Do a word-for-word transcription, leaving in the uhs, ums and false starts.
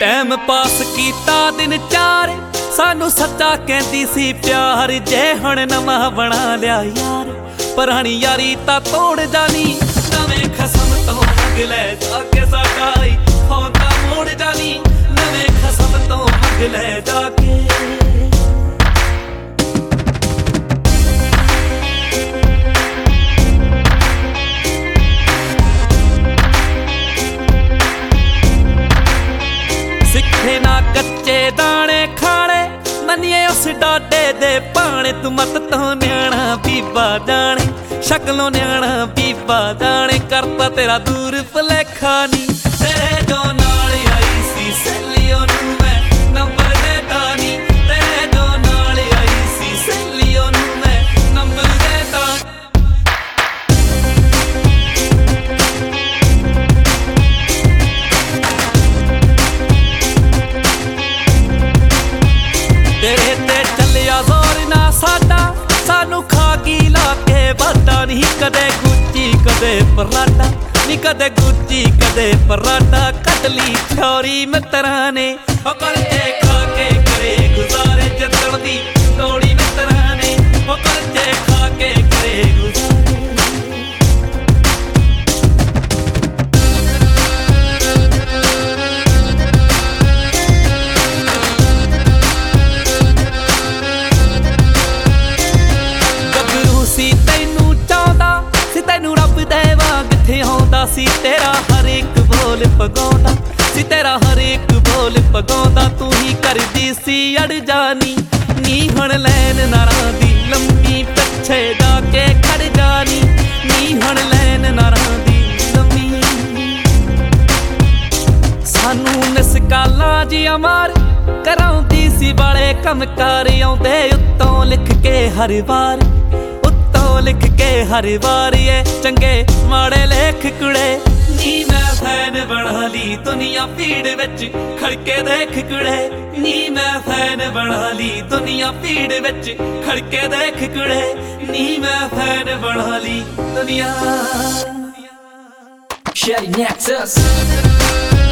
time pass ਕੀਤਾ ਦਿਨ ਚਾਰ ਸਾਨੂੰ ਸੱਚਾ ਕਹਿੰਦੀ ਸੀ ਪਿਆਰ ਜੇ ਹੁਣ ਨਵਾਂ ਬਣਾ ਲਿਆ ਯਾਰ ਪੁਰਾਣੀ ਯਾਰੀ ਤਾਂ ਤੋੜ ਜਾਣੀ ਨਵੇਂ ਖਸਮ ਤੋਂ ਮੰਗ ਲੈ ਜਾ ਕੇ ਸਾਡਾ ਹੀ ਹੋਂਦਾ ਮੋੜ ਜਾਣੀ ਨਵੇਂ ਖਸਮ ਤੋਂ ਮੰਗ ਲੈ ਜਾ ਕੇ ਸਿੱਖੇ ਨਾ ਕੱਚੇ ਦਾਣੇ ਖਾਣੇ ਮੰਨੀਏ ਉਸ ਡਾਡੇ ਦੇ ਪਾਣੇ ਤੂੰ ਮਤ ਤੋਂ ਨਿਆਣਾ ਬੀਬਾ ਜਾਣੇ ਸ਼ਕਲੋਂ ਨਿਆਣਾ ਬੀਬਾ ਜਾਣੇ ਕਰਤਾ ਤੇਰਾ ਦੂਰ ਭੁਲੇਖਾ ਨੀ ਤੇਰੇ ਜੋ ਨਾਲ ਆਈ ਸੀ ਸਹੇਲੀਓ ਨੂੰ ਮੈਂ ਨੰਬਰ ਦੇਤਾ ਨੀ ਤੇਰੇ ਜੋ ਨਾਲ ਆਈ ਸੀ ਸਹੇਲੀਓ ਨੂੰ ਮੈਂ ਨੰਬਰ ਦੇਤਾ ਤੇਰੇ ਤੇ ਚੱਲਿਆ ਜ਼ੋਰ ਨਾ ਸਾਡਾ ਸਾਨੂੰ ਖਾ ਕੀ ਲਾ ਕੇ ਵਾਦਾ ਨਹੀਂ ਕਦੇ ਗੁੱਚੀ ਕਦੇ ਪਰਾਟਾ ਨੀ ਕਦੇ ਗੁੱਚੀ ਕਦੇ ਪਰਾਟਾ ਕੱਢ ਲਈ ਛੋਰੀ ਮਿੱਤਰਾਂ ਨੇ ਉਹ ਕਰਜੇ ਖਾ ਕੇ ਕਰੇ ਗੁਜ਼ਾਰੇ ਜੱਟਣ ਦੀ ਤੋੜੀ ਮਿੱਤਰਾਂ ਨੇ ਉਹ ਕਰਜੇ ਖਾ ਕੇ ਕਰੇ ਗੁਜ਼ਾਰੇ ਸੀ ਤੇਰਾ ਹਰ ਇੱਕ ਬੋਲ ਪਗਾਉਂਦਾ ਸੀ ਤੇਰਾ ਹਰ ਇੱਕ ਬੋਲ ਪਗਾਉਂਦਾ ਤੂੰ ਹੀ ਕਰਦੀ ਸੀ ਅੜ ਜਾਨੀ ਨੀ ਹੁਣ ਲੈਣ ਨਾਰਾਂ ਦੀ ਲੰਮੀ ਪਿੱਛੇ ਜਾ ਕੇ ਖੜ ਜਾਨੀ ਨੀ ਹੁਣ ਲੈਣ ਨਾਰਾਂ ਦੀ ਲੰਮੀ ਸਾਨੂੰ ਨਿਸਕਾਲਾਂ ਜੀਆਂ ਮਾਰ ਕਰਾਉਂਦੀ ਸੀ ਵਾਲੇ ਕੰਮ ਕਾਰ ਆਉਂਦੇ ਉੱਤੋਂ ਲਿਖ ਕੇ ਹਰ ਵਾਰ ਲਿਖ ਕੇ ਹਰ ਵਾਰ ਏ ਚੰਗੇ ਮਾੜੇ ਲੇਖ ਕੁੜੇ ਨੀ ਮੈਂ ਫੈਨ ਬਣਾ ਲਈ ਦੁਨੀਆ ਭੀੜ ਵਿੱਚ ਖੜਕੇ ਦੇਖ ਕੁੜੇ ਨੀ ਮੈਂ ਫੈਨ ਬਣਾ ਲਈ ਦੁਨੀਆ ਭੀੜ ਵਿੱਚ ਖੜਕੇ ਦੇਖ ਕੁੜੇ ਨੀ ਮੈਂ ਫੈਨ ਬਣਾ ਲਈ ਦੁਨੀਆ Shady Nexus